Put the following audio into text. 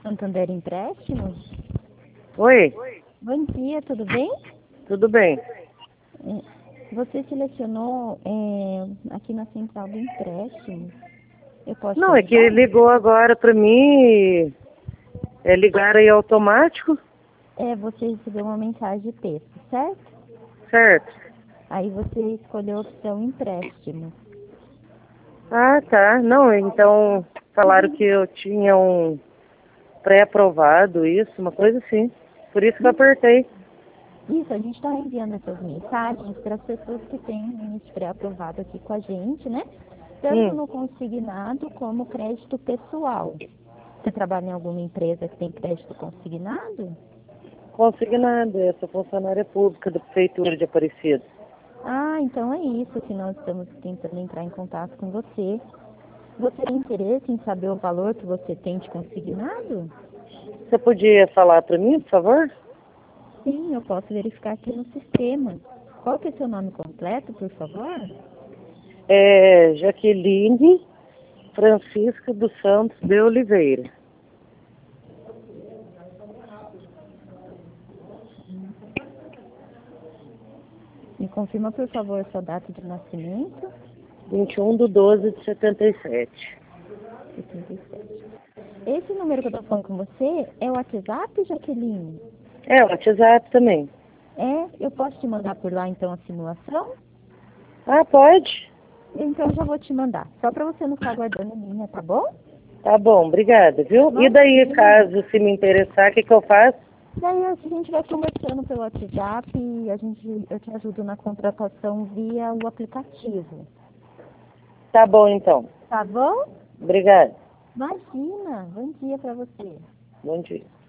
Santander Empréstimos? Oi, Bom dia, tudo bem? tudo bem? Você selecionou aqui na central do empréstimo. Eu posso te Não, é que ajudar? ligou agora pra mim, ligaram aí automático, Você recebeu uma mensagem de texto, certo? certo? Aí você escolheu a opção empréstimo. Ah, tá. Não, então falaram que eu tinha um pré-aprovado, isso, uma coisa assim. Por isso que eu apertei. Isso, a gente está enviando essas mensagens para as pessoas que têm um limite pré-aprovado aqui com a gente, né? Tanto Hum, no consignado como crédito pessoal. Você trabalha em alguma empresa que tem crédito consignado? consignado, eu sou funcionária pública da Prefeitura de Aparecida. Ah, então é isso que nós estamos tentando entrar em contato com você. Você tem interesse em saber o valor que você tem de consignado? Você podia falar pra mim, por favor? Sim, eu posso verificar aqui no sistema. Qual que é seu nome completo, por favor? É Jaqueline Francisca dos Santos de Oliveira. Me confirma, por favor, sua data de nascimento. 21/12/77. 77. Esse número que eu estou falando com você é o WhatsApp, Jaqueline? É, o WhatsApp também. Eu posso te mandar por lá, então, a simulação? Ah, pode? Então, eu já vou te mandar. Só para você não ficar guardando minha, tá bom? Tá bom, obrigada, viu? E daí, Imagina. caso se me interessar, o que eu faço? Daí a gente vai conversando pelo WhatsApp e eu te ajudo na contratação via o aplicativo. Tá bom, então. Tá bom? Obrigada. Imagina. Bom dia para você. Bom dia.